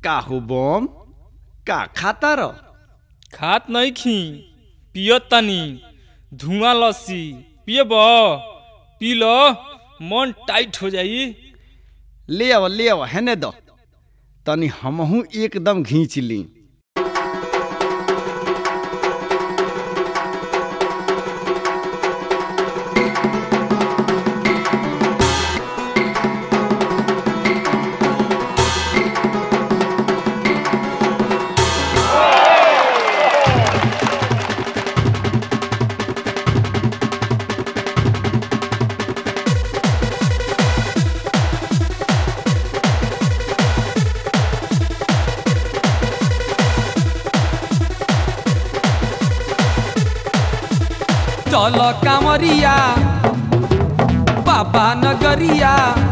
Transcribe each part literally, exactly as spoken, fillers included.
का हो बम का खाता र खात नहीं खी पियत तनी धुआं लस्सी पियब पी लो मन टाइट हो जाई। ले आव ले आव हेने दो तनी हमहू एकदम घींच ली। चल कांवरिया बाबा नगरिया,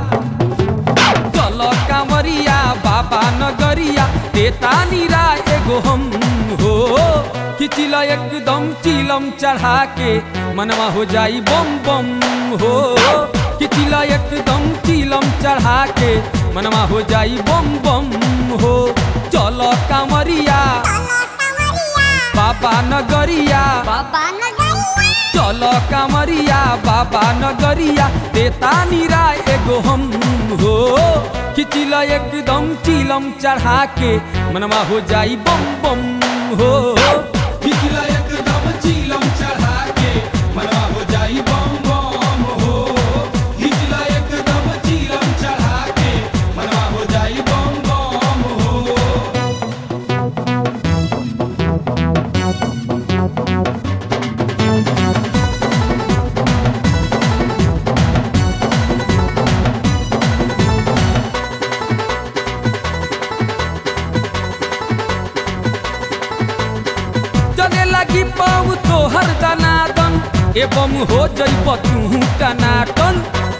चल कांवरिया बाबा नगरिया, देता नीरा एगो हम हो। खिचिला एकदम चिलम चढ़ा के मनवा हो जाई बम बम हो। खिचिला एकदम चिलम चढ़ा के मनवा हो जाई बम बम हो। चल कांवरिया बाबा नगरिया, चल कांवरिया बाबा नगरिया, देता नीरा एगो हम हो। खिचिला एकदम चिलम चढ़ा के मनवा हो जाई बम बम हो। खिचिला एकदम चिलम चढ़ा के मनवा हो जाई बम बम हो। खिचिला एकदम चिलम चढ़ा के मनवा हो जाई बम बम हो। लगी पाऊ तो हर दनादन एवं हो जइब तू टनाटन।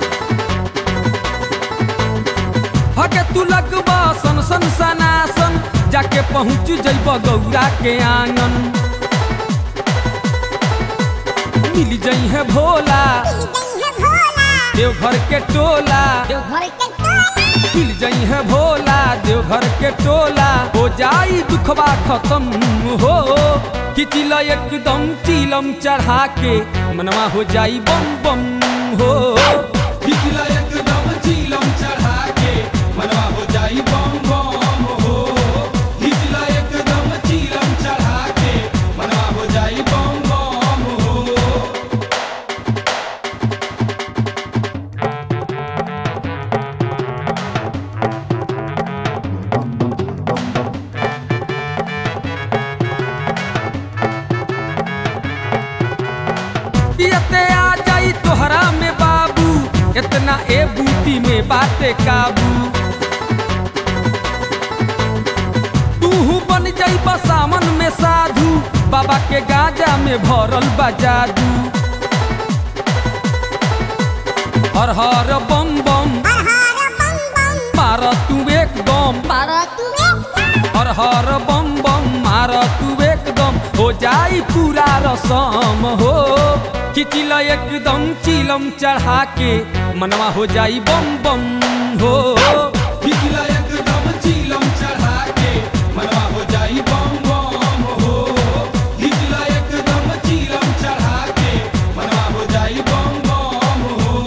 हके तू लगबा सन सन सनासन, जाके पहुँच जइब गौरा के आंगन। मिल जई है भोला देवघर के टोला, मिल जई है भोला देवघर के टोला, हो जाई दुखबा खत्म हो। खिचिला एकदम चिलम चढ़ा के मनवा हो जाई बम बम हो। खिचिला एकदम चिलम चढ़ा के मनवा हो जाई बम बम हो। खिचिला एकदम चिलम चढ़ा के मनवा हो जाई बम बम हो। पियते आ जाई तोहरा में बाबू, इतना ए बूटी में बाटे काबू। तूहू बन जाई सामन में साधु, बाबा के गाजा में भरल बा जादू। हर हर बम बम मार तू एकदम, हर हर बम बम मार तू एकदम, हो जाई पूरा रसम हो। खिचिला एकदम चिलम चढ़ा के मनवा हो जाई बम बम हो। खिचिला एकदम चिलम चढ़ा के मनवा हो जाई बम बम हो। खिचिला एकदम चिलम चढ़ा के मनवा हो जाई बम बम हो।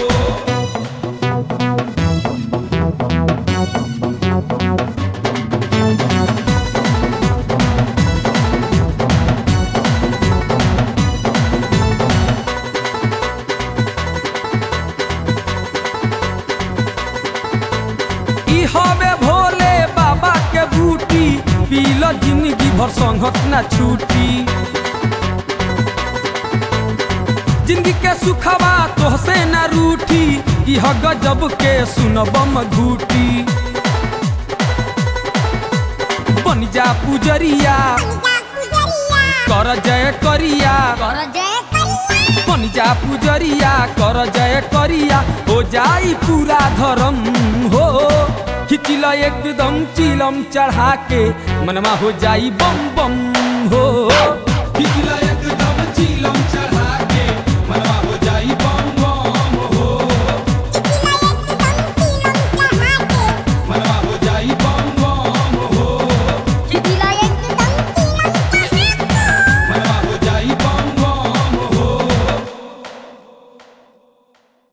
हवे भोले बाबा के बूटी, पील जिंदगी भर संगत ना छूटी। जिंदगी के सुखवा तोहसे ना रूठी, यह गजब के सुनबम घूटी। बन जा पुजरिया कर जय करिया, बन जा पुजरिया कर जय करिया, हो जाई पूरा धर्म हो। खिचिला एकदम चिलम चढ़ा के मनवा हो जाई बम बम हो।